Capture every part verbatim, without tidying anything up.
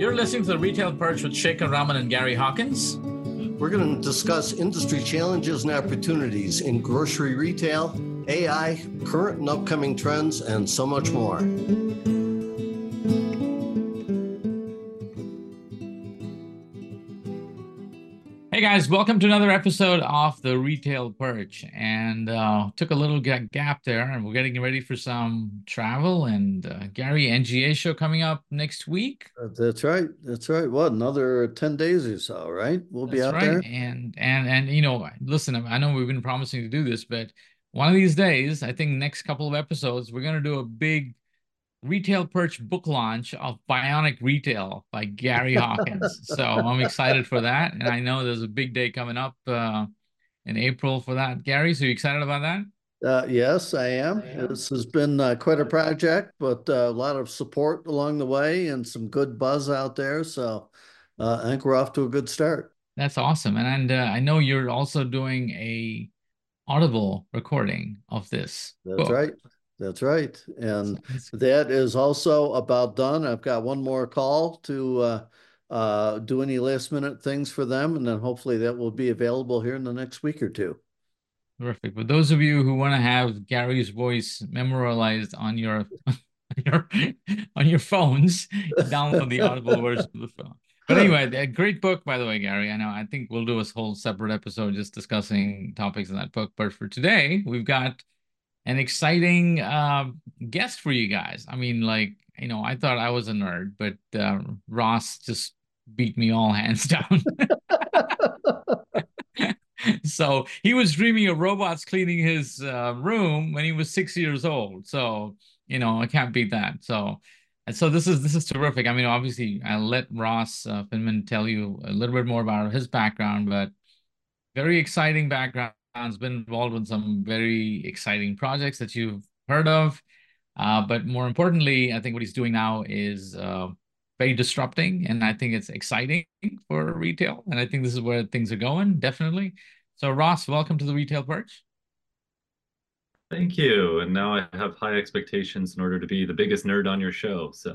You're listening to the Retail Perch with Shekhar Raman and Gary Hawkins. We're going to discuss industry challenges and opportunities in grocery retail, A I, current and upcoming trends, and so much more. Hey guys, welcome to another episode of the Retail Perch. And uh, took a little gap there, and we're getting ready for some travel. And uh, Gary, N G A show coming up next week. That's right. That's right. What, another ten days or so, right? We'll be That's out right. there. And and and you know, listen, I know we've been promising to do this, but one of these days, I think next couple of episodes, we're gonna do a big Retail Perch book launch of Bionic Retail by Gary Hawkins. So I'm excited for that. And I know there's a big day coming up uh, in April for that. Gary, so you excited about that? Uh, yes, I am. I am. This has been uh, quite a project, but uh, a lot of support along the way and some good buzz out there. So uh, I think we're off to a good start. That's awesome. And, and uh, I know you're also doing a Audible recording of this That's book. right. That's right. And that is also about done. I've got one more call to uh, uh, do any last minute things for them. And then hopefully that will be available here in the next week or two. Terrific. For those of you who want to have Gary's voice memorialized on your, on your, on your phones, download the Audible version of the phone. But anyway, a great book, by the way, Gary. I know, I think we'll do a whole separate episode just discussing topics in that book. But for today, we've got an exciting uh, guest for you guys. I mean, like, you know, I thought I was a nerd, but uh, Ross just beat me all hands down. So he was dreaming of robots cleaning his uh, room when he was six years old. So, you know, I can't beat that. So, and so this is this is terrific. I mean, obviously, I'll let Ross uh, Finman tell you a little bit more about his background, but very exciting background. Has been involved with some very exciting projects that you've heard of. Uh, but more importantly, I think what he's doing now is uh, very disrupting, and I think it's exciting for retail. And I think this is where things are going, definitely. So Ross, welcome to the Retail Perch. Thank you. And now I have high expectations in order to be the biggest nerd on your show. So,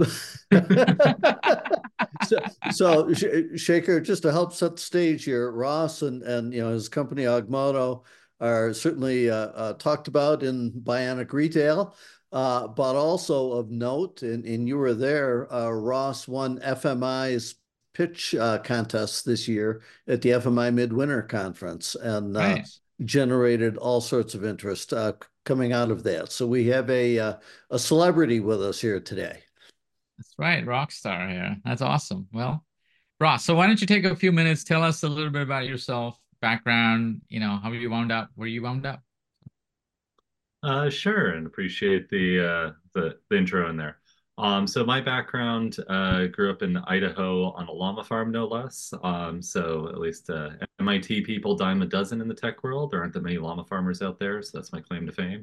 so, so Shekhar, just to help set the stage here, Ross and, and you know his company Augmoto are certainly uh, uh, talked about in Bionic Retail, uh, but also of note, and, and you were there, uh, Ross won F M I's pitch uh, contest this year at the F M I Midwinter Conference, and uh, right. generated all sorts of interest uh, coming out of that. So we have a uh, a celebrity with us here today. That's right, rock star here. That's awesome. Well, Ross, so why don't you take a few minutes, tell us a little bit about yourself, background, you know, how you wound up, where you wound up. Uh, sure, and appreciate the uh, the, the intro in there. Um, so my background, uh, grew up in Idaho on a llama farm, no less. Um, so at least uh, M I T people dime a dozen in the tech world. There aren't that many llama farmers out there, so that's my claim to fame.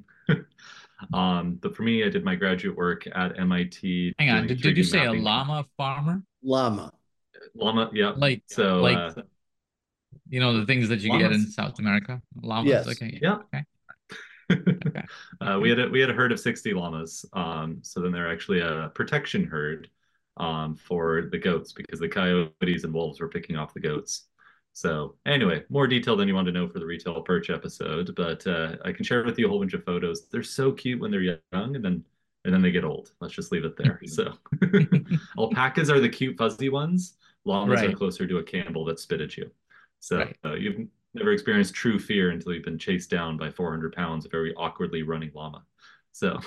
um, but for me, I did my graduate work at M I T. Hang on, did, did you say a llama farmer? Llama. Llama, yeah. Like, so, like, uh, you know, the things that you llamas? Get in South America? Llamas? Yes. Okay. Yeah. Okay. Okay. uh, we had a, we had a herd of sixty llamas. Um, so then they're actually a protection herd um, for the goats because the coyotes and wolves were picking off the goats. So anyway, more detail than you want to know for the Retail Perch episode, but uh, I can share with you a whole bunch of photos. They're so cute when they're young, and then and then they get old. Let's just leave it there. So alpacas are the cute fuzzy ones. Llamas right. are closer to a Campbell that spit at you. So right. uh, you've never experienced true fear until you've been chased down by four hundred pounds of very awkwardly running llama. So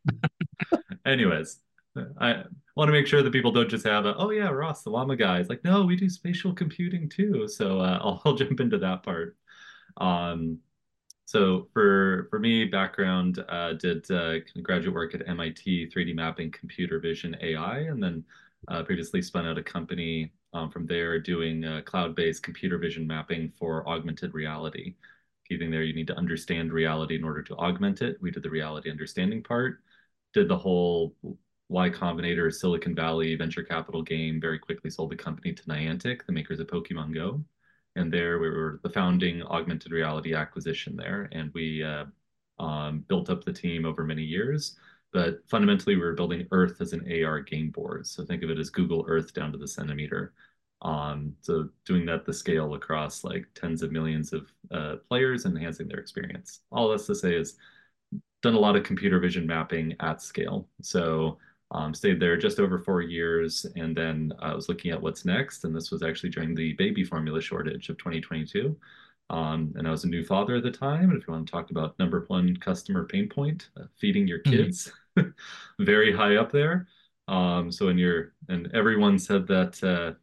anyways, I want to make sure that people don't just have a, oh yeah, Ross, the llama guy. It's like, no, we do spatial computing too. So uh, I'll, I'll jump into that part. Um, so for for me, background, uh, did uh, graduate work at M I T, three D mapping, computer vision, A I, and then uh, previously spun out a company um, from there doing uh, cloud-based computer vision mapping for augmented reality. Keeping there, you need to understand reality in order to augment it. We did the reality understanding part, did the whole Y Combinator, Silicon Valley venture capital game, very quickly sold the company to Niantic, the makers of Pokemon Go. And there we were the founding augmented reality acquisition there. And we uh, um, built up the team over many years. but fundamentally we were building Earth as an A R game board. So think of it as Google Earth down to the centimeter. Um, so doing that the scale across like tens of millions of uh, players and enhancing their experience. All that's to say is done a lot of computer vision mapping at scale. So um, stayed there just over four years, and then I was looking at what's next. And this was actually during the baby formula shortage of twenty twenty-two. Um, and I was a new father at the time. And if you want to talk about number one customer pain point, uh, feeding your kids, mm-hmm. very high up there. Um, so when you're, and everyone said that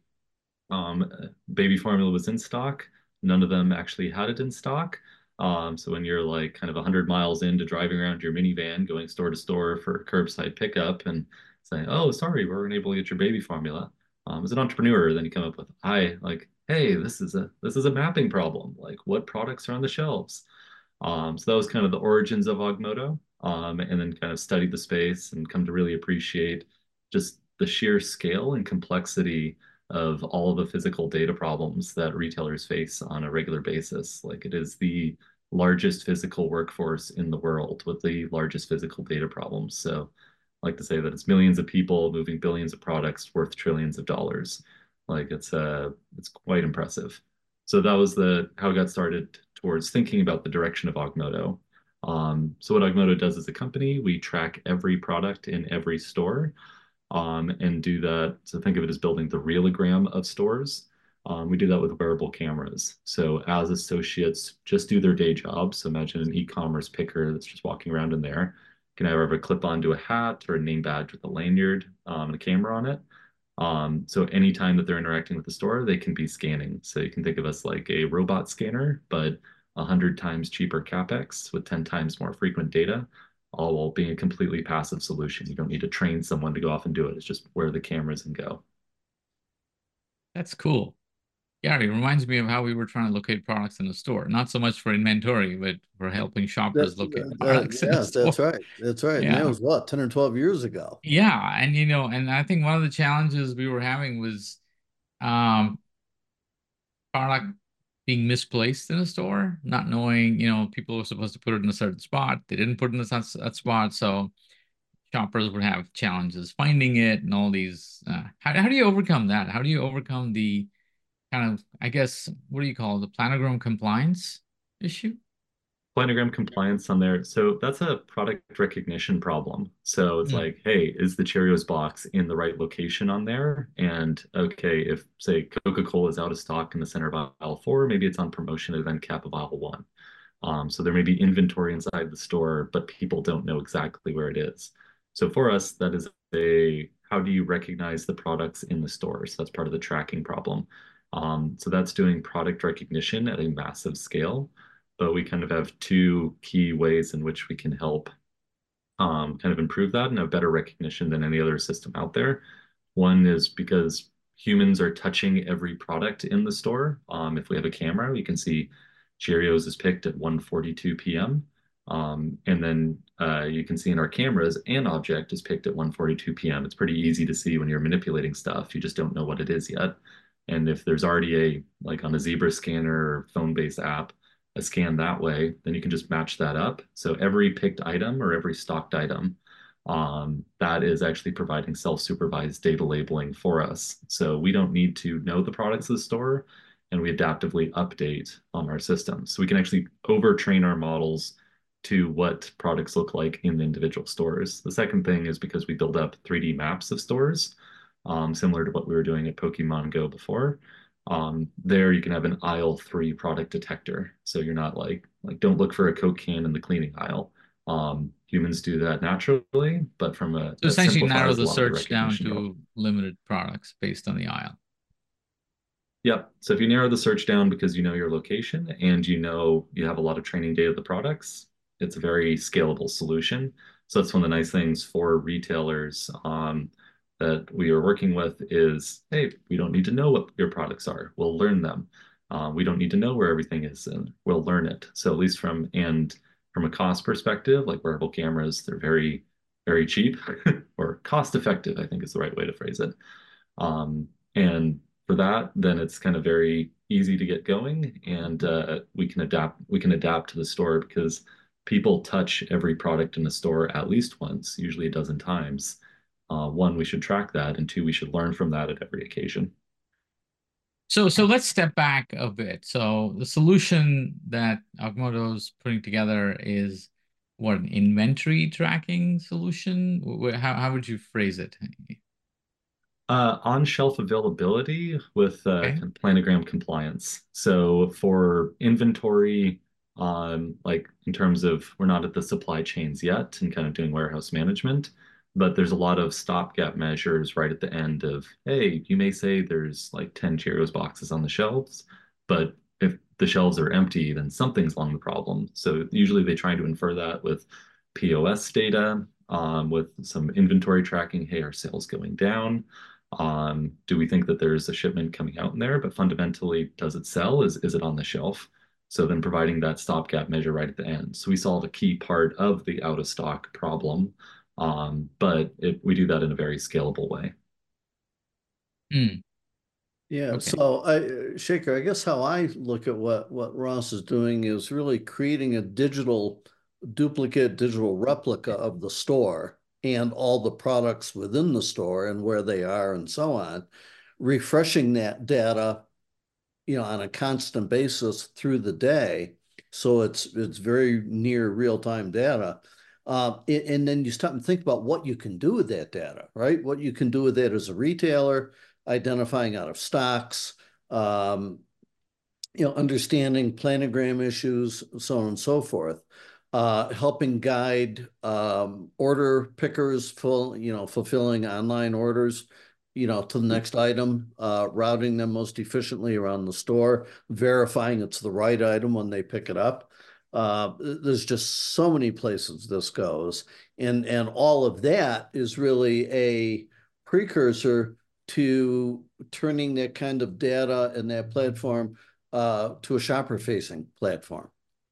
uh, um, baby formula was in stock. None of them actually had it in stock. Um, so when you're like kind of one hundred miles into driving around your minivan, going store to store for curbside pickup and saying, oh, sorry, we weren't able to get your baby formula. Um, as an entrepreneur, then you come up with, I like, hey, this is a this is a mapping problem. Like, what products are on the shelves? Um, so that was kind of the origins of Augmoto, um, and then kind of studied the space and come to really appreciate just the sheer scale and complexity of all of the physical data problems that retailers face on a regular basis. Like, it is the largest physical workforce in the world with the largest physical data problems. So I like to say that it's millions of people moving billions of products worth trillions of dollars. Like, it's uh it's quite impressive. So that was the how I got started towards thinking about the direction of Augmoto. Um, so what Augmoto does as a company, we track every product in every store, um, and do that. So think of it as building the realogram of stores. Um, we do that with wearable cameras. So as associates just do their day job, so imagine an e-commerce picker that's just walking around in there, can either have a clip onto a hat or a name badge with a lanyard um, and a camera on it. Um, so anytime that they're interacting with the store, they can be scanning. So you can think of us like a robot scanner, but a hundred times cheaper CapEx with ten times more frequent data, all while being a completely passive solution. You don't need to train someone to go off and do it. It's just where the cameras and go. That's cool. Yeah, it reminds me of how we were trying to locate products in the store. Not so much for inventory, but for helping shoppers That, locate uh, uh, products in the yeah, that's store. right. That's right. And that Yeah. was what, ten or twelve years ago. Yeah. And you know, and I think one of the challenges we were having was um product being misplaced in a store, not knowing, you know, people were supposed to put it in a certain spot. They didn't put it in a that, that spot. So shoppers would have challenges finding it and all these. Uh, how, how do you overcome that? How do you overcome the kind of, I guess, what do you call it, the planogram compliance issue? Planogram compliance on there. So that's a product recognition problem. So it's Mm. like, hey, is the Cheerios box in the right location on there? And okay, if say Coca-Cola is out of stock in the center of aisle four, maybe it's on promotion at end cap of aisle one. Um, so there may be inventory inside the store, but people don't know exactly where it is. So for us, that is a how do you recognize the products in the store? So that's part of the tracking problem. Um, so that's doing product recognition at a massive scale. But we kind of have two key ways in which we can help um, kind of improve that and have better recognition than any other system out there. One is because humans are touching every product in the store. Um, if we have a camera, you can see Cheerios is picked at one forty-two p m Um, and then uh, you can see in our cameras, an object is picked at one forty-two p m It's pretty easy to see when you're manipulating stuff. You just don't know what it is yet. And if there's already a, like on a Zebra scanner or phone-based app, a scan that way, then you can just match that up. So every picked item or every stocked item, um, that is actually providing self-supervised data labeling for us. So we don't need to know the products of the store, and we adaptively update on our system. So we can actually overtrain our models to what products look like in the individual stores. The second thing is because we build up three D maps of stores, um, similar to what we were doing at Pokemon Go before. Um, there you can have an aisle three product detector. So you're not like, like don't look for a Coke can in the cleaning aisle. Um, humans do that naturally, but from a So that essentially narrow simplifies a the lot of the search down recognition to problem. limited products based on the aisle. Yep. So if you narrow the search down because you know your location and you know you have a lot of training data of the products, it's a very scalable solution. So that's one of the nice things for retailers um, that we are working with is, hey, we don't need to know what your products are. We'll learn them. Uh, we don't need to know where everything is, and we'll learn it. So at least from and from a cost perspective, like wearable cameras, they're very, very cheap or cost effective, I think is the right way to phrase it. Um, and for that, then it's kind of very easy to get going, and uh, we can adapt. We can adapt to the store because people touch every product in the store at least once, usually a dozen times. Uh, one, we should track that, and two, we should learn from that at every occasion. So, so let's step back a bit. So the solution that Augmoto's putting together is what, an inventory tracking solution? Wh- How, how would you phrase it? Uh, on-shelf availability with uh, Okay. planogram compliance. So for inventory, um, like in terms of we're not at the supply chains yet and kind of doing warehouse management, but there's a lot of stopgap measures right at the end of, hey, you may say there's like ten Cheerios boxes on the shelves, but if the shelves are empty, then something's along the problem. So usually they try to infer that with P O S data, um, with some inventory tracking. Hey, are sales going down? Um, do we think that there's a shipment coming out in there? But fundamentally, does it sell? Is is it on the shelf? So then providing that stopgap measure right at the end. So we solve a key part of the out of stock problem, um, but it, we do that in a very scalable way. Mm, Yeah, okay. so I, Shaker, I guess how I look at what what Ross is doing is really creating a digital duplicate, digital replica of the store and all the products within the store and where they are and so on, refreshing that data, you know, on a constant basis through the day. So it's it's very near real-time data. Uh, and, and then you stop and think about what you can do with that data, right? What you can do with it as a retailer, identifying out of stocks, um, you know, understanding planogram issues, so on and so forth, uh, helping guide um, order pickers, full, you know, fulfilling online orders, you know, to the next item, uh, routing them most efficiently around the store, verifying it's the right item when they pick it up. Uh, there's just so many places this goes, and and all of that is really a precursor to turning that kind of data and that platform uh, to a shopper-facing platform.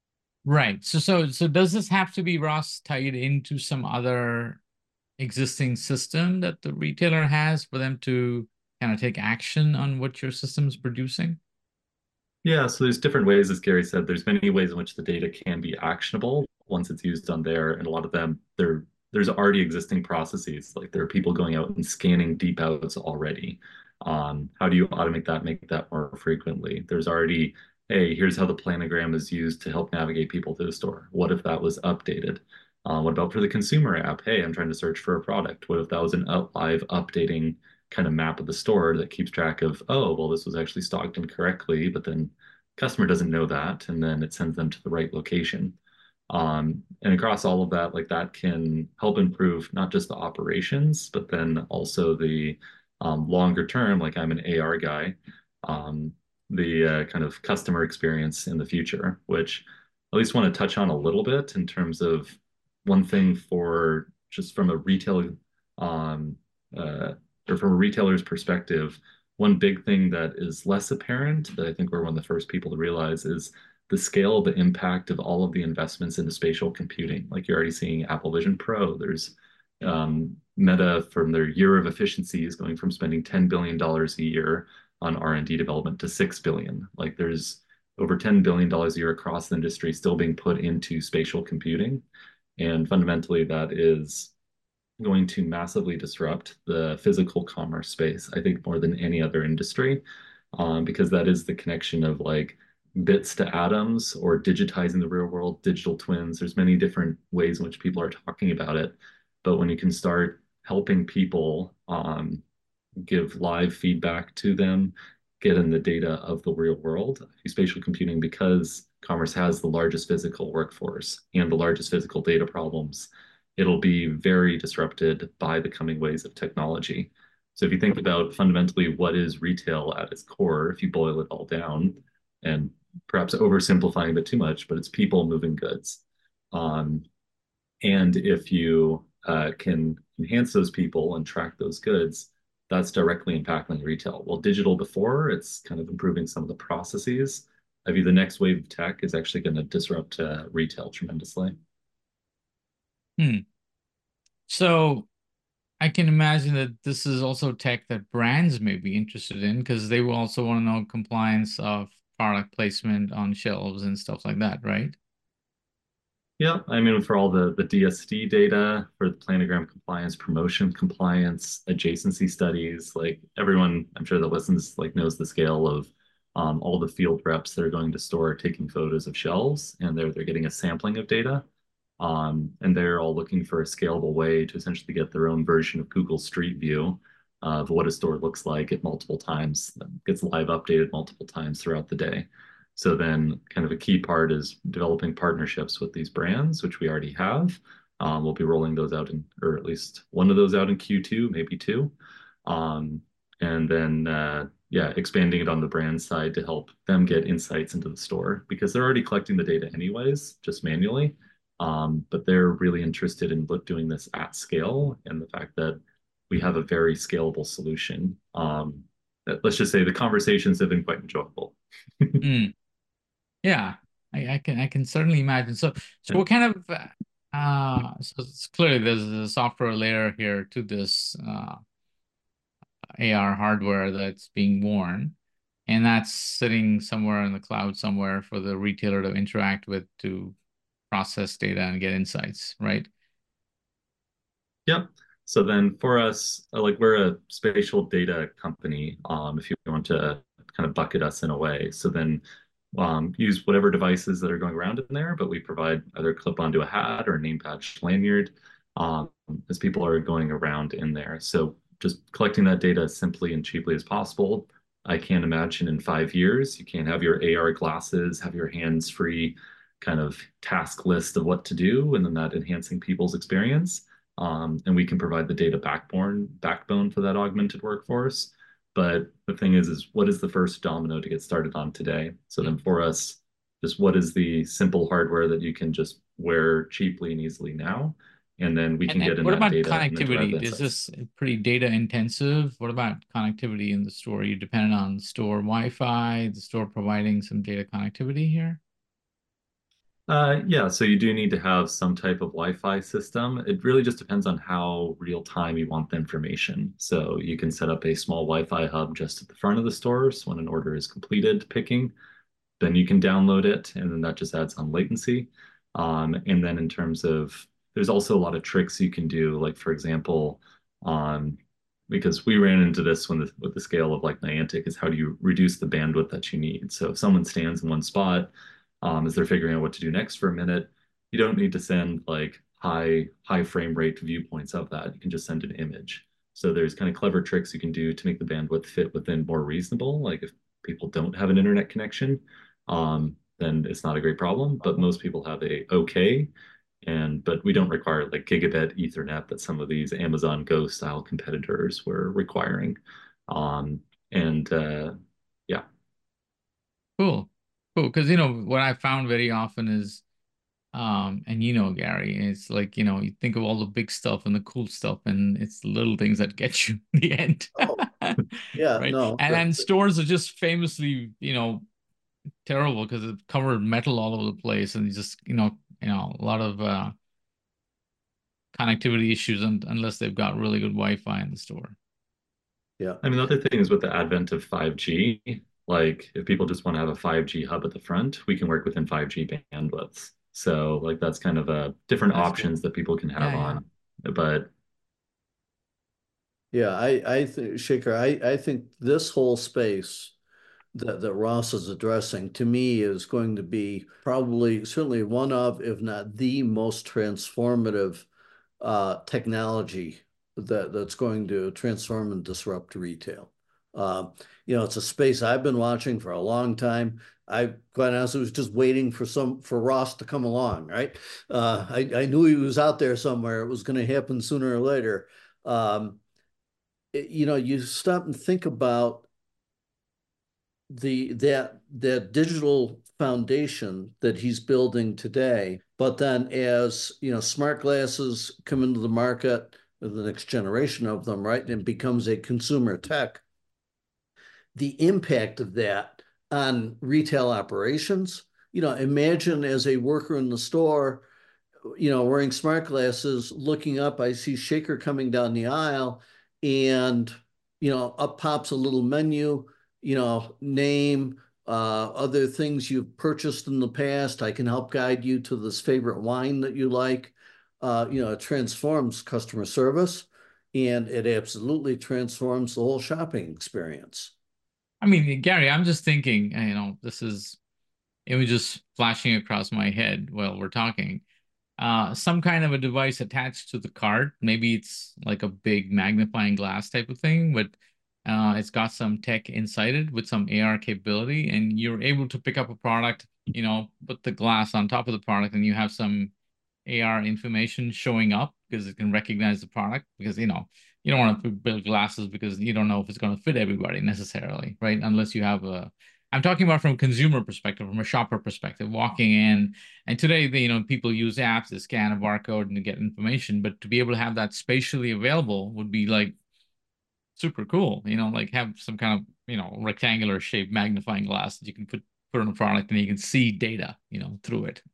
Right. So, so, so does this have to be, Ross, tied into some other existing system that the retailer has for them to kind of take action on what your system is producing? Yeah, so there's different ways, as Gary said, there's many ways in which the data can be actionable once it's used on there, and a lot of them there there's already existing processes. Like there are people going out and scanning deep outs already. Um, how do you automate that, make that more frequently? There's already, hey, here's how the planogram is used to help navigate people to the store. What if that was updated? Uh, what about for the consumer app? Hey, I'm trying to search for a product. What if that was an out live updating kind of map of the store that keeps track of, oh, well, this was actually stocked incorrectly, but then customer doesn't know that, and then it sends them to the right location. Um, and across all of that, like that can help improve not just the operations, but then also the um, longer term, like I'm an A R guy, um, the uh, kind of customer experience in the future, which I at least want to touch on a little bit in terms of one thing for just from a retail um, uh, or from a retailer's perspective, one big thing that is less apparent that I think we're one of the first people to realize is the scale of the impact of all of the investments into spatial computing. Like you're already seeing Apple Vision Pro. There's um, Meta from their year of efficiencies going from spending ten billion dollars a year on R and D development to six billion dollars. Like there's over ten billion dollars a year across the industry still being put into spatial computing. And fundamentally, that is going to massively disrupt the physical commerce space, I think, more than any other industry, um, because that is the connection of like bits to atoms or digitizing the real world, digital twins. There's many different ways in which people are talking about it. But when you can start helping people um, give live feedback to them, get in the data of the real world, spatial computing, because commerce has the largest physical workforce and the largest physical data problems, it'll be very disrupted by the coming ways of technology. So if you think about fundamentally what is retail at its core, if you boil it all down, and perhaps oversimplifying a bit too much, but it's people moving goods. Um, and if you uh, can enhance those people and track those goods, that's directly impacting retail. Well, digital before, it's kind of improving some of the processes. I view the next wave of tech is actually going to disrupt uh, retail tremendously. Hmm. So I can imagine that this is also tech that brands may be interested in because they will also want to know compliance of product placement on shelves and stuff like that, right? Yeah, I mean, for all the the D S D data, for the planogram compliance, promotion compliance, adjacency studies, like everyone, I'm sure that listens, like knows the scale of um, all the field reps that are going to store taking photos of shelves, and they're they're getting a sampling of data, um, and they're all looking for a scalable way to essentially get their own version of Google Street View of what a store looks like at multiple times, gets live updated multiple times throughout the day. So then kind of a key part is developing partnerships with these brands, which we already have. Um, we'll be rolling those out in, or at least one of those out in Q two, maybe two. Um, and then, uh, yeah, expanding it on the brand side to help them get insights into the store because they're already collecting the data anyways, just manually. Um, but they're really interested in look, doing this at scale and the fact that we have a very scalable solution. Um, let's just say the conversations have been quite enjoyable. Mm. Yeah, I, I can I can certainly imagine. So so what kind of uh so it's clearly there's a software layer here to this uh A R hardware that's being worn, and that's sitting somewhere in the cloud somewhere for the retailer to interact with to process data and get insights, right? Yep. So then for us, uh, like we're a spatial data company, um, if you want to kind of bucket us in a way. So then um, use whatever devices that are going around in there, but we provide either clip onto a hat or a name badge lanyard um, as people are going around in there. So just collecting that data as simply and cheaply as possible. I can't imagine in five years you can't have your A R glasses, have your hands free kind of task list of what to do, and then that enhancing people's experience. Um, and we can provide the data backbone backbone for that augmented workforce. But the thing is, is what is the first domino to get started on today? So then for us, just what is the simple hardware that you can just wear cheaply and easily now? And then we And, can and get in what that about data and then derive the connectivity? Is insights. this pretty data intensive? What about connectivity in the store? You dependent on store Wi-Fi, the store providing some data connectivity here? Uh, yeah, so you do need to have some type of Wi-Fi system. It really just depends on how real time you want the information. So you can set up a small Wi-Fi hub just at the front of the stores when an order is completed picking. Then you can download it, and then that just adds on latency. Um, and then in terms of, there's also a lot of tricks you can do. Like for example, um, because we ran into this when the, with the scale of like Niantic is how do you reduce the bandwidth that you need? So if someone stands in one spot um, as they're figuring out what to do next for a minute, you don't need to send like high high frame rate viewpoints of that. You can just send an image. So there's kind of clever tricks you can do to make the bandwidth fit within more reasonable. Like if people don't have an internet connection, um, then it's not a great problem. But most people have a okay, and but we don't require like gigabit Ethernet that some of these Amazon Go style competitors were requiring. Um, and uh, yeah, Cool. Cool. Because, you know, what I found very often is, um, and you know, Gary, it's like, you know, you think of all the big stuff and the cool stuff, and it's the little things that get you in the end. Oh, yeah, Right. no, And that, and stores are just famously, you know, terrible because it's covered metal all over the place and you just, you know, you know, a lot of uh connectivity issues un unless they've got really good Wi-Fi in the store. yeah. I mean the other thing is with the advent of five G, like if people just want to have a five G hub at the front, we can work within five G bandwidths. So like that's kind of a different That's cool. options that people can have Yeah, yeah. on. But Yeah, I, I think, Shaker, I, I think this whole space that, that Ross is addressing to me is going to be probably certainly one of, if not the most transformative uh, technology that, that's going to transform and disrupt retail. Uh, you know, it's a space I've been watching for a long time. I quite honestly was just waiting for some for Ross to come along, right? Uh, I, I knew he was out there somewhere. It was going to happen sooner or later. Um, it- you know, you stop and think about the that that digital foundation that he's building today. But then as you know, smart glasses come into the market, the next generation of them, right, and becomes a consumer tech, the impact of that on retail operations. You know, imagine as a worker in the store, you know, wearing smart glasses, looking up, I see Shaker coming down the aisle, and you know, up pops a little menu, you know, name, uh, other things you've purchased in the past. I can help guide you to this favorite wine that you like. Uh, you know, it transforms customer service and it absolutely transforms the whole shopping experience. I mean, Gary, I'm just thinking, you know, this is images flashing across my head while we're talking. Uh, some kind of a device attached to the cart. Maybe it's like a big magnifying glass type of thing, but uh, it's got some tech inside it with some A R capability, and you're able to pick up a product, you know, put the glass on top of the product, and you have some A R information showing up because it can recognize the product. Because, you know, you don't want to build glasses because you don't know if it's going to fit everybody necessarily, right? Unless you have a, I'm talking about from a consumer perspective, from a shopper perspective, walking in. And today, you know, people use apps to scan a barcode and to get information, but to be able to have that spatially available would be like super cool. You know, like have some kind of, you know, rectangular shaped magnifying glass that you can put put on a product and you can see data, you know, through it.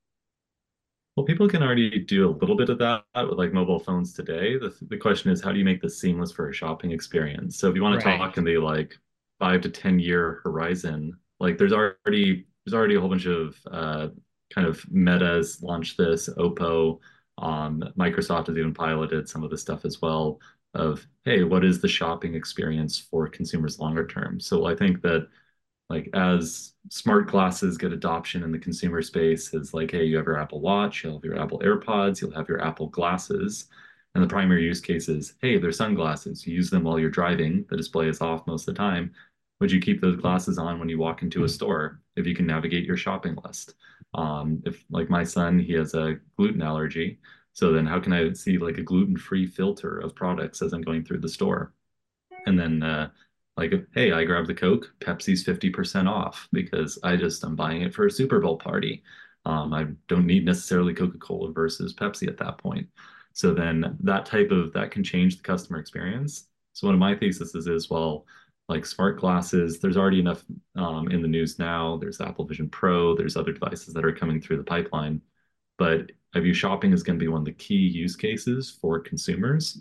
Well, people can already do a little bit of that with like mobile phones today. The, the question is, how do you make this seamless for a shopping experience? So if you want to Right. talk in the like five to ten year horizon, like there's already there's already a whole bunch of uh, kind of Meta's launched this, Oppo, um, Microsoft has even piloted some of the stuff as well of, hey, what is the shopping experience for consumers longer term? So I think that like as smart glasses get adoption in the consumer space, is like, hey, you have your Apple Watch, you'll have your Apple AirPods, you'll have your Apple glasses. And the primary use case is, hey, they're sunglasses. You use them while you're driving. The display is off most of the time. Would you keep those glasses on when you walk into a store if you can navigate your shopping list? Um, if like my son, he has a gluten allergy. So then how can I see like a gluten-free filter of products as I'm going through the store? And then uh, like, hey, I grabbed the Coke, Pepsi's fifty percent off because I just I'm buying it for a Super Bowl party. Um, I don't need necessarily Coca-Cola versus Pepsi at that point. So then that type of that can change the customer experience. So one of my theses is, is well, like smart glasses, there's already enough um, in the news now. There's Apple Vision Pro, there's other devices that are coming through the pipeline. But I view shopping as going to be one of the key use cases for consumers.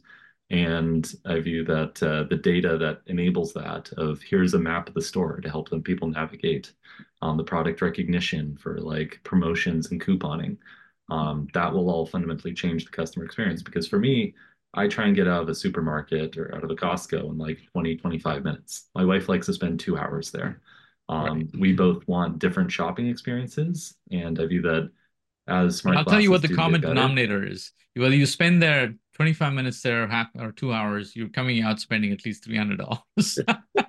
And I view that uh, the data that enables that of here's a map of the store to help them people navigate, um, the product recognition for like promotions and couponing, um, that will all fundamentally change the customer experience. Because for me, I try and get out of a supermarket or out of a Costco in like twenty, twenty-five minutes. My wife likes to spend two hours there. Right. Um, we both want different shopping experiences. And I view that as But smart I'll tell you glasses what the do get common better. denominator is. Whether you spend there twenty-five minutes there, or half or two hours, you're coming out spending at least three hundred dollars.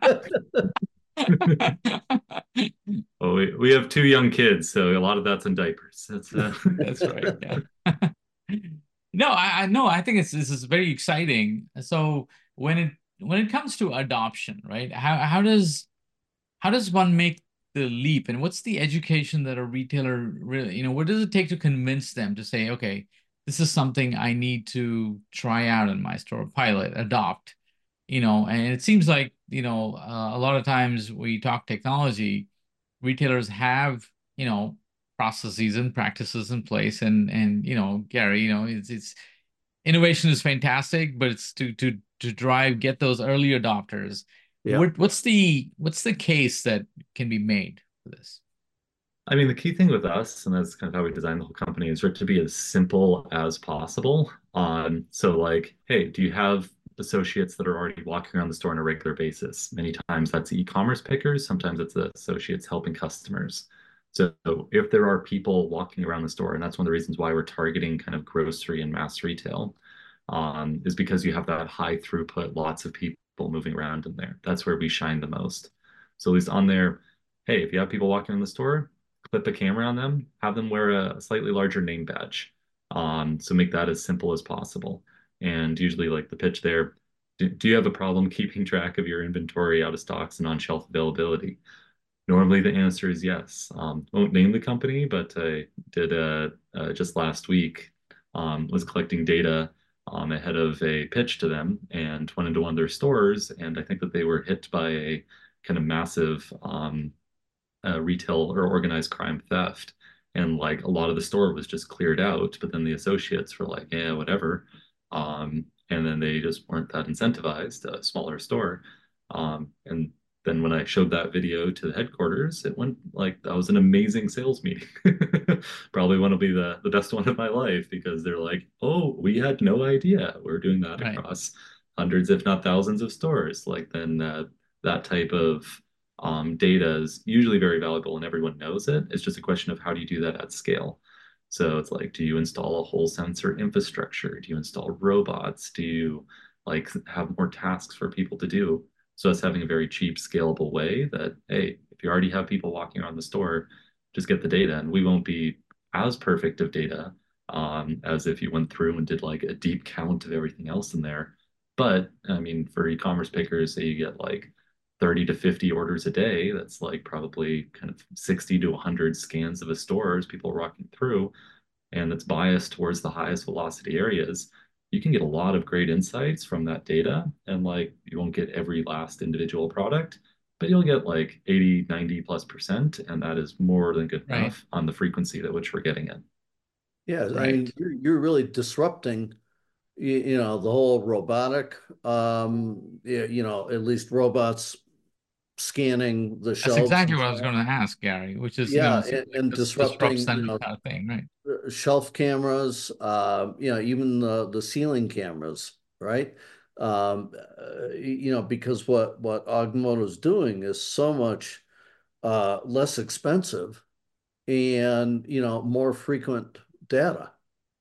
Well, we, we have two young kids, so a lot of that's in diapers. That's uh... That's right. Yeah. No, I, I no, I think it's this is very exciting. So when it when it comes to adoption, right? How how does how does one make the leap, and what's the education that a retailer really, you know, what does it take to convince them to say, okay, this is something I need to try out in my store, pilot, adopt, you know? And it seems like, you know, uh, a lot of times we talk technology, retailers have, you know, processes and practices in place, and and you know, Gary, you know, it's it's innovation is fantastic, but it's to to to drive get those early adopters. Yeah. What what's the what's the case that can be made for this? I mean, the key thing with us, and that's kind of how we designed the whole company, is for it to be as simple as possible. Um, so like, hey, do you have associates that are already walking around the store on a regular basis? Many times that's e-commerce pickers, sometimes it's the associates helping customers. So if there are people walking around the store, and that's one of the reasons why we're targeting kind of grocery and mass retail, um, is because you have that high throughput, lots of people moving around in there. That's where we shine the most. So at least on there, hey, if you have people walking in the store, clip a camera on them, have them wear a slightly larger name badge. Um, so make that as simple as possible. And usually, like the pitch there, do, do you have a problem keeping track of your inventory, out of stocks, and on shelf availability? Normally, the answer is yes. Um, won't name the company, but I did uh, uh, just last week um, was collecting data um, ahead of a pitch to them and went into one of their stores. And I think that they were hit by a kind of massive um, uh, retail or organized crime theft. And like a lot of the store was just cleared out, but then the associates were like, yeah, whatever. Um, and then they just weren't that incentivized, a smaller store. Um, and then when I showed that video to the headquarters, it went like that was an amazing sales meeting. Probably one will be the, the best one of my life because they're like, oh, we had no idea we're doing that Right. across hundreds, if not thousands of stores. Like then uh, that type of um, data is usually very valuable and everyone knows it. It's just a question of how do you do that at scale? So it's like, do you install a whole sensor infrastructure? Do you install robots? Do you like have more tasks for people to do? So us having a very cheap, scalable way that, hey, if you already have people walking around the store, just get the data, and we won't be as perfect of data um, as if you went through and did like a deep count of everything else in there. But I mean, for e-commerce pickers, say you get like thirty to fifty orders a day, that's like probably kind of sixty to one hundred scans of a store as people are walking through, and it's biased towards the highest velocity areas. You can get a lot of great insights from that data. And like, you won't get every last individual product, but you'll get like eighty, ninety plus percent. And that is more than good Right. enough on the frequency at which we're getting it. Yeah, I Right. mean, you're, you're really disrupting, you, you know, the whole robotic, um, you, you know, at least robots scanning the That's shelves exactly and what I was stuff. going to ask, Gary, which is, you know, Yeah, seems and, like and this disrupts disrupting, that you know, kind of thing, right? uh, shelf cameras, uh, you know, even the, the ceiling cameras, right? Um, uh, you know, because what what Augmoto is doing is so much uh, less expensive and, you know, more frequent data.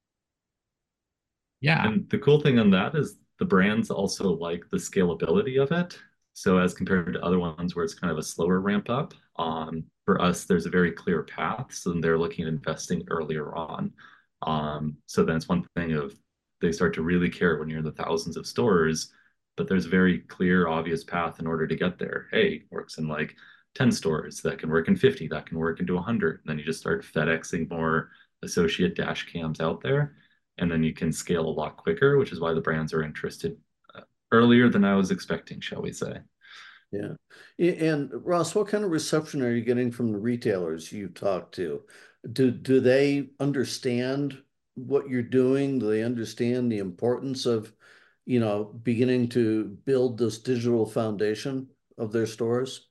Yeah. And the cool thing on that is the brands also like the scalability of it. So as compared to other ones where it's kind of a slower ramp up, um, for us, there's a very clear path. So they're looking at investing earlier on. Um, so then it's one thing of they start to really care when you're in the thousands of stores, but there's a very clear, obvious path in order to get there. Hey, works in like ten stores, that can work in fifty, that can work into one hundred. And then you just start FedExing more associate dash cams out there, and then you can scale a lot quicker, which is why the brands are interested uh, earlier than I was expecting, shall we say. Yeah. And Ross, what kind of reception are you getting from the retailers you talk to? Do do they understand what you're doing? Do they understand the importance of, you know, beginning to build this digital foundation of their stores?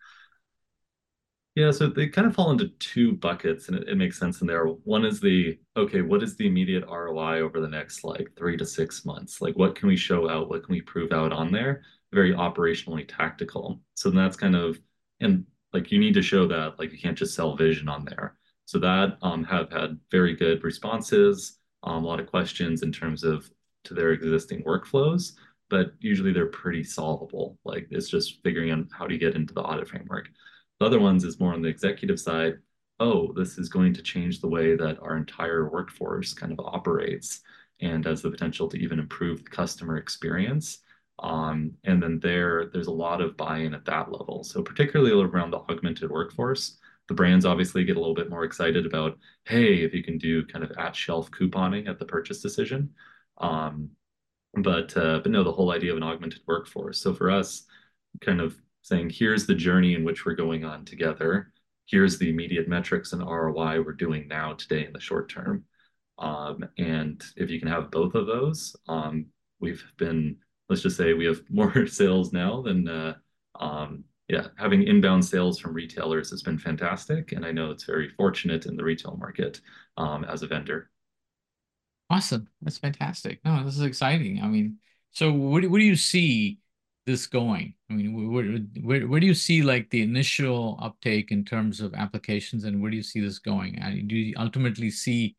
Yeah, so they kind of fall into two buckets, and it, it makes sense in there. One is the, okay, what is the immediate R O I over the next like three to six months? Like, what can we show out? What can we prove out on there? Very operationally tactical. So then that's kind of, and like you need to show that, like you can't just sell vision on there. So that um, have had very good responses, um, a lot of questions in terms of to their existing workflows, but usually they're pretty solvable. Like it's just figuring out how to get into the audit framework. The other ones is more on the executive side. Oh, this is going to change the way that our entire workforce kind of operates and has the potential to even improve the customer experience. Um, and then there, there's a lot of buy-in at that level. So particularly around the augmented workforce, the brands obviously get a little bit more excited about, hey, if you can do kind of at-shelf couponing at the purchase decision. Um, but uh, but no, the whole idea of an augmented workforce. So for us, kind of saying, here's the journey in which we're going on together. Here's the immediate metrics and R O I we're doing now today in the short term. Um, and if you can have both of those, um, we've been, let's just say we have more sales now than, uh, um, yeah, having inbound sales from retailers has been fantastic. And I know it's very fortunate in the retail market um, as a vendor. Awesome. That's fantastic. No, this is exciting. I mean, so where do, where do you see this going? I mean, where, where, where do you see like the initial uptake in terms of applications, and where do you see this going? I do you ultimately see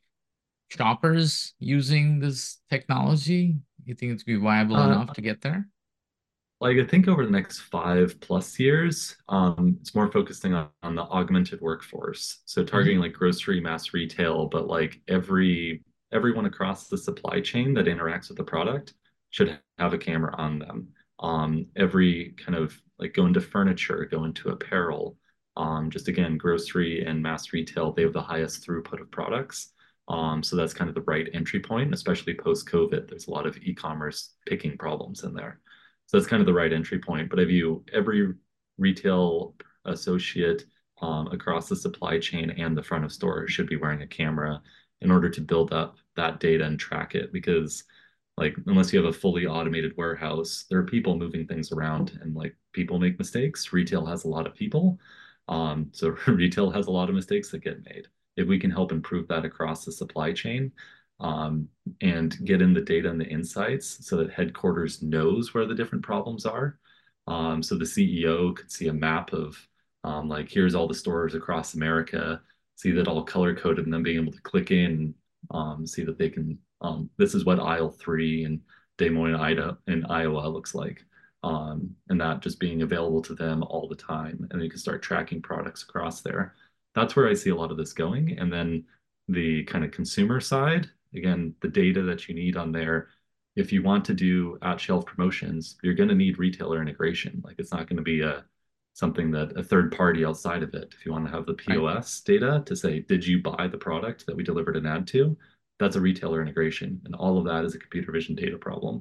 shoppers using this technology? You think it's be viable Uh, enough to get there? Like I think over the next five plus years, um, it's more focusing on, on the augmented workforce. So Mhm. targeting like grocery, mass retail, but like every everyone across the supply chain that interacts with the product should have a camera on them. Um, every kind of like go into furniture, go into apparel. Um, just again, grocery and mass retail, they have the highest throughput of products. Um, so that's kind of the right entry point, especially post-COVID. There's a lot of e-commerce picking problems in there. So that's kind of the right entry point. But I view every retail associate um, across the supply chain and the front of store should be wearing a camera in order to build up that data and track it. Because like unless you have a fully automated warehouse, there are people moving things around and like people make mistakes. Retail has a lot of people. Um, so retail has a lot of mistakes that get made. If we can help improve that across the supply chain, um, and get in the data and the insights so that headquarters knows where the different problems are. Um, so the C E O could see a map of um, like, here's all the stores across America, see that all color coded, and then being able to click in, um, see that they can, um, this is what aisle three in Des Moines, Idaho, in Iowa looks like. Um, and that just being available to them all the time. And you can start tracking products across there. That's where I see a lot of this going. And then the kind of consumer side, again, the data that you need on there, if you want to do at shelf promotions, you're going to need retailer integration. Like it's not going to be a something that a third party outside of it. If you want to have the Right. P O S data to say, did you buy the product that we delivered an ad to? That's a retailer integration. And all of that is a computer vision data problem.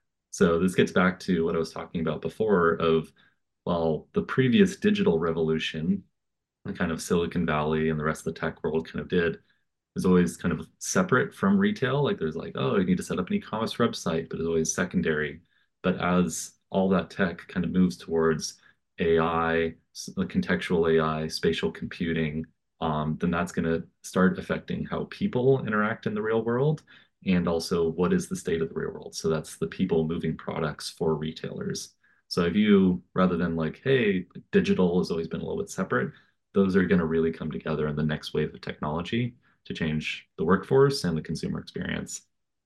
So this gets back to what I was talking about before of, well, the previous digital revolution, the kind of Silicon Valley and the rest of the tech world kind of did, is always kind of separate from retail. Like there's like, oh, you need to set up an e-commerce website, but it's always secondary. But as all that tech kind of moves towards A I, contextual A I, spatial computing, um, then that's going to start affecting how people interact in the real world and also what is the state of the real world. So that's the people moving products for retailers. So I view rather than like, hey, digital has always been a little bit separate, those are going to really come together in the next wave of technology to change the workforce and the consumer experience,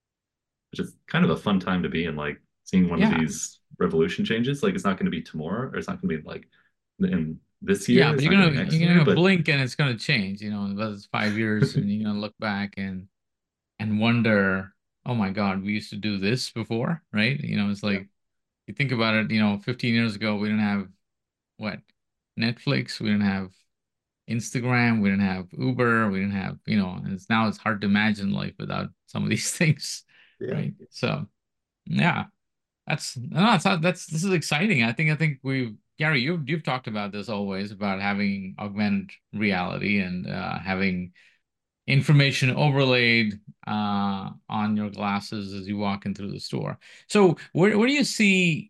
which is kind of a fun time to be in, like seeing one of Yeah. these revolution changes. Like it's not going to be tomorrow, or it's not going to be like in this Yeah, year, but it's you're not going to gonna be next you're year, gonna but blink and it's gonna change, you know, whether it's five years and you're gonna look back and and wonder, oh my God, we used to do this before, right? You know, it's Yeah. like you think about it, you know, fifteen years ago we didn't have what? Netflix, we didn't have Instagram, we didn't have Uber, we didn't have, you know, and it's now it's hard to imagine life without some of these things, Yeah. right? So yeah, that's no, that's that's this is exciting. I think I think we've Gary, you've you've talked about this always about having augmented reality and uh, having information overlaid uh, on your glasses as you walk in through the store. So where where do you see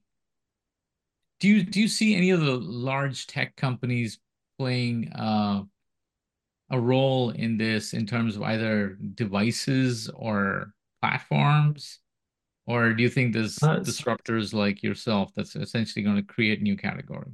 do you do you see any of the large tech companies playing uh, a role in this in terms of either devices or platforms? Or do you think there's uh, disruptors like yourself that's essentially going to create a new category?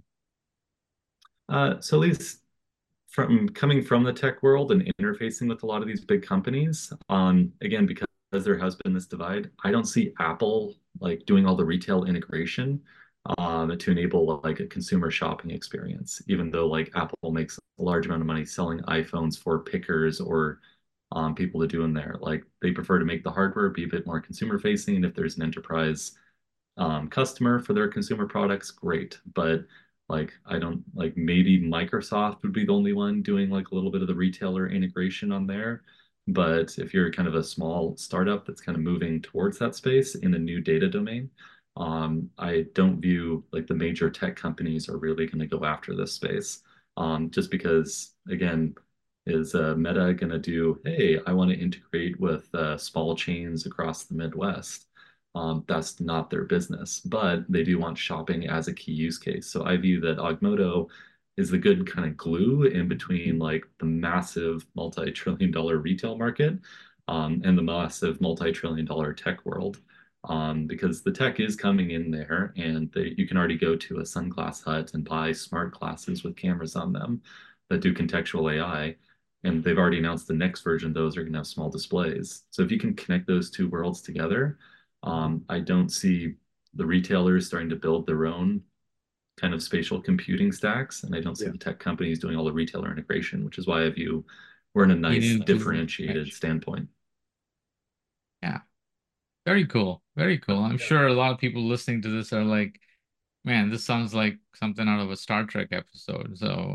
uh, so at least from coming from the tech world and interfacing with a lot of these big companies, um, again, because there has been this divide, I don't see Apple like doing all the retail integration um, to enable like a consumer shopping experience, even though like Apple makes a large amount of money selling iPhones for pickers or um, people to do in there. Like they prefer to make the hardware be a bit more consumer facing. And if there's an enterprise um, customer for their consumer products, great. But like, I don't like maybe Microsoft would be the only one doing like a little bit of the retailer integration on there. But if you're kind of a small startup that's kind of moving towards that space in a new data domain, um, I don't view like the major tech companies are really going to go after this space. Um, just because, again, is uh, Meta going to do, hey, I want to integrate with uh, small chains across the Midwest? Um, that's not their business, but they do want shopping as a key use case. So I view that Augmoto is the good kind of glue in between like the massive multi-trillion dollar retail market um, and the massive multi-trillion dollar tech world. Um, because the tech is coming in there and they, you can already go to a Sunglass Hut and buy smart glasses with cameras on them that do contextual A I. And they've already announced the next version of those are going to have small displays. So if you can connect those two worlds together, um, I don't see the retailers starting to build their own kind of spatial computing stacks, and I don't see Yeah. the tech companies doing all the retailer integration, which is why I view we're in a You nice need to differentiated edge. standpoint. Yeah, very cool. Very cool. I'm Yeah. sure a lot of people listening to this are like, man, this sounds like something out of a Star Trek episode. So,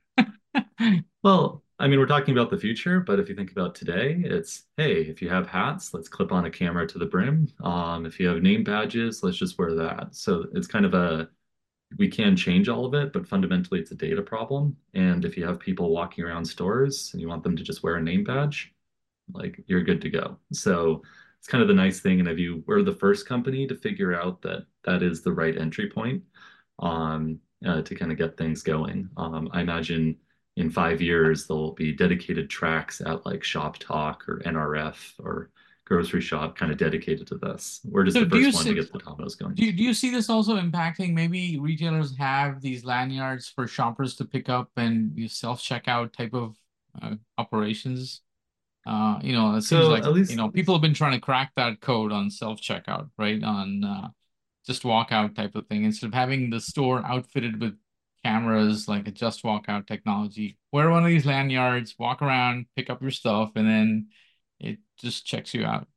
Well, I mean, we're talking about the future, but if you think about today, it's hey, if you have hats, let's clip on a camera to the brim. Um, if you have name badges, let's just wear that. So it's kind of a we can change all of it, but fundamentally it's a data problem. And if you have people walking around stores and you want them to just wear a name badge, like you're good to go. So it's kind of the nice thing. And I view we're the first company to figure out that that is the right entry point um, uh, to kind of get things going. Um, I imagine in five years there'll be dedicated tracks at like Shop Talk or N R F or Grocery Shop kind of dedicated to this. We're just So the do you first one to see get the dominoes going. do you, do you see this also impacting maybe retailers have these lanyards for shoppers to pick up and you self-checkout type of uh, operations? Uh, you know, it seems So like, at you least know, people have been trying to crack that code on self-checkout, right? On uh, just walkout type of thing. Instead of having the store outfitted with cameras, like a just walkout technology, wear one of these lanyards, walk around, pick up your stuff, and then it just checks you out.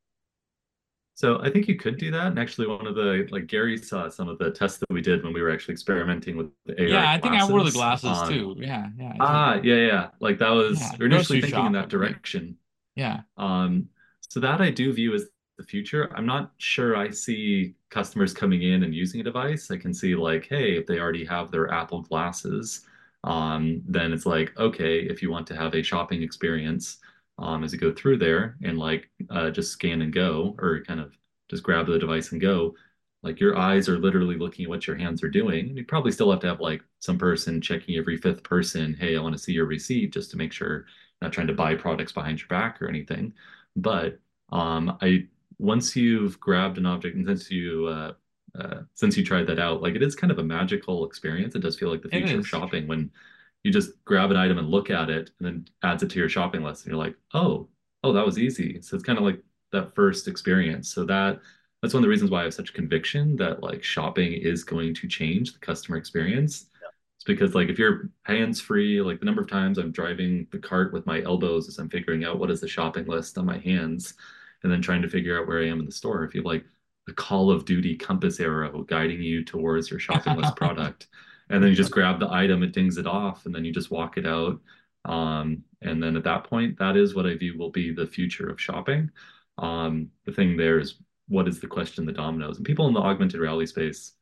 So I think you could do that. And actually, one of the like Gary saw some of the tests that we did when we were actually experimenting with the A R Yeah, I think I wore the glasses. glasses Um, too. Yeah, yeah, I did. ah, yeah, yeah. Like that was Yeah, we are initially grocery thinking in that shopping. Yeah, direction. yeah. Um, so that I do view as the future. I'm not sure I see customers coming in and using a device. I can see like, hey, if they already have their Apple glasses, um, then it's like, okay, if you want to have a shopping experience, um, as you go through there and like uh, just scan and go, or kind of just grab the device and go, like your eyes are literally looking at what your hands are doing. You probably still have to have like some person checking every fifth person, hey, I want to see your receipt just to make sure not trying to buy products behind your back or anything. But um, I once you've grabbed an object and since you uh, uh, since you tried that out, like it is kind of a magical experience. It does feel like the It future of is. shopping when you just grab an item and look at it and then adds it to your shopping list and you're like, oh, oh, that was easy. So it's kind of like that first experience. So that that's one of the reasons why I have such conviction that like shopping is going to change the customer experience. It's because like if you're hands free, like the number of times I'm driving the cart with my elbows as I'm figuring out what is the shopping list on my hands, and then trying to figure out where I am in the store. If you have like a Call of Duty compass arrow guiding you towards your shopping list product, and then you just grab the item, it dings it off, and then you just walk it out. Um, and then at that point, that is what I view will be the future of shopping. Um, the thing there is what is the question the dominoes and people in the augmented reality space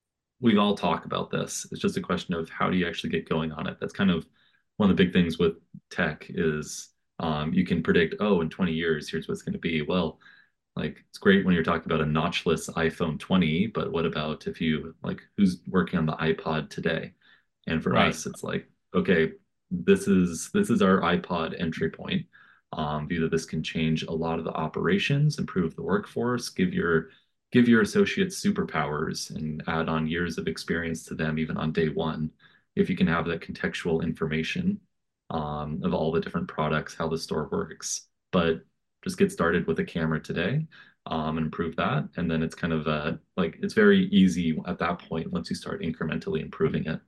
we all talk about this. It's just a question of how do you actually get going on it. That's kind of one of the big things with tech is um, you can predict, oh, in twenty years, here's what's going to be. Well, like it's great when you're talking about a notchless iPhone twenty, but what about if you like who's working on the iPod today? And for Right. us, it's like, okay, this is this is our iPod entry point. Um, view that this can change a lot of the operations, improve the workforce, give your give your associates superpowers and add on years of experience to them even on day one if you can have that contextual information um, of all the different products how the store works but just get started with a camera today um, and improve that and then it's kind of uh, like it's very easy at that point once you start incrementally improving it.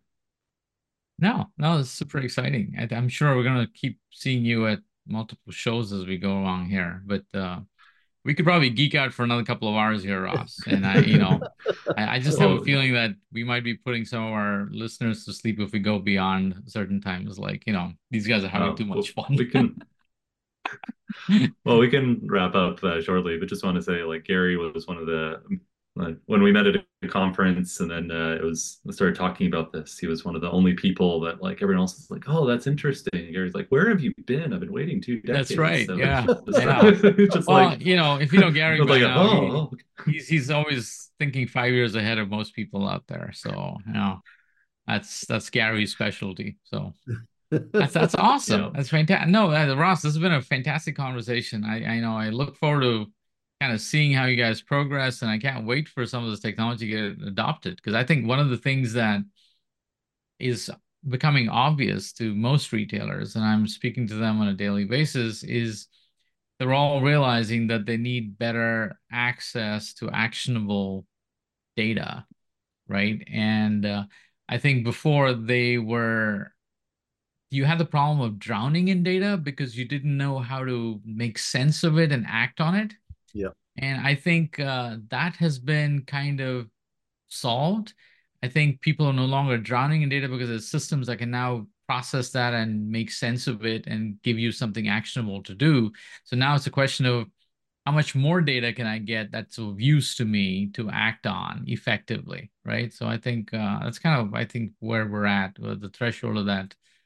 No, no, it's super exciting. I, I'm sure we're gonna keep seeing you at multiple shows as we go along here. But uh, we could probably geek out for another couple of hours here, Ross. And I, you know, I, I just have a Well, feeling that we might be putting some of our listeners to sleep if we go beyond certain times. Like, you know, these guys are having uh, too well, much fun. we can well, we can wrap up uh, shortly, but just want to say, like, Gary was one of the, like, when we met at a conference and then uh, it was, I started talking about this, he was one of the only people that, like, everyone else is like, oh, that's interesting. And Gary's like, where have you been? I've been waiting two That's decades. right. So it's Yeah. just, Yeah. it's just Well, like, you know, if you know I Gary was by like, now, he oh, oh. he's he's always thinking five years ahead of most people out there. So, you know, that's that's Gary's specialty. So that's that's awesome. Yeah. That's fantastic. No, uh, Ross, this has been a fantastic conversation. I I know I look forward to kind of seeing how you guys progress, and I can't wait for some of this technology to get adopted because I think one of the things that is becoming obvious to most retailers, and I'm speaking to them on a daily basis, is they're all realizing that they need better access to actionable data, right? And uh, I think before they were, you had the problem of drowning in data because you didn't know how to make sense of it and act on it. Yeah. And I think uh, that has been kind of solved. I think people are no longer drowning in data because there's systems that can now process that and make sense of it and give you something actionable to do. So now it's a question of how much more data can I get that's of use to me to act on effectively, right? So I think uh, that's kind of, I think, where we're at, uh, the threshold of that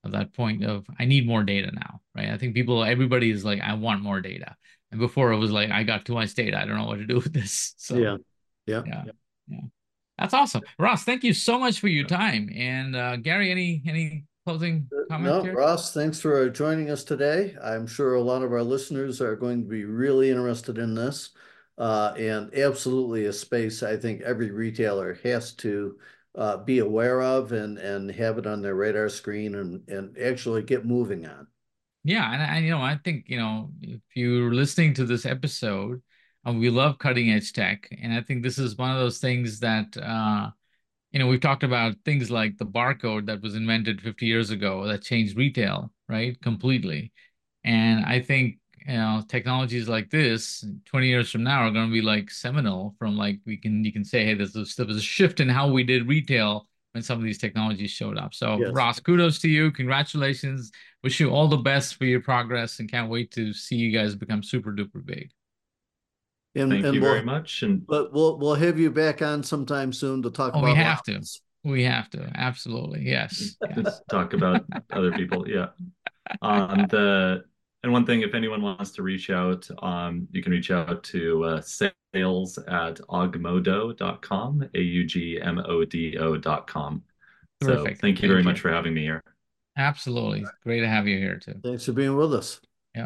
of that point of I need more data now, right? I think people, everybody is like, I want more data. And before it was like, I got too much data. I don't know what to do with this. So yeah, yeah, yeah, yeah. That's awesome. Ross, thank you so much for your time. And uh, Gary, any any closing comments No, here? Ross, thanks for joining us today. I'm sure a lot of our listeners are going to be really interested in this. Uh, and absolutely a space I think every retailer has to uh, be aware of and, and have it on their radar screen and, and actually get moving on. Yeah, and I, you know, I think, you know, if you're listening to this episode, uh, we love cutting edge tech, and I think this is one of those things that, uh, you know, we've talked about things like the barcode that was invented fifty years ago that changed retail, right, completely. And I think, you know, technologies like this twenty years from now are going to be like seminal from like, we can, you can say, hey, there's a, there was a shift in how we did retail when some of these technologies showed up. So Yes. Ross, kudos to you. Congratulations. Wish you all the best for your progress and can't wait to see you guys become super duper big. And, Thank and you we'll, very much. And but we'll we'll have you back on sometime soon to talk Oh, about we have llamas. to. We have to. Absolutely. Yes. Yeah. just talk about other people. Yeah. Um, the and one thing, if anyone wants to reach out, um, you can reach out to uh, sales at augmodo dot com, A U G M O D O dot com. Terrific. So thank you Thank very you. much for having me here. Absolutely. Great to have you here too. Thanks for being with us. Yeah.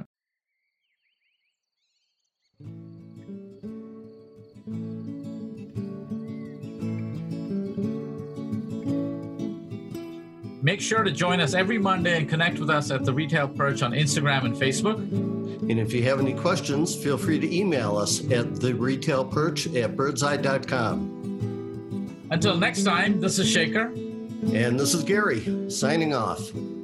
Make sure to join us every Monday and connect with us at The Retail Perch on Instagram and Facebook. And if you have any questions, feel free to email us at the retail perch at birdseye dot com. Until next time, this is Shaker. And this is Gary signing off.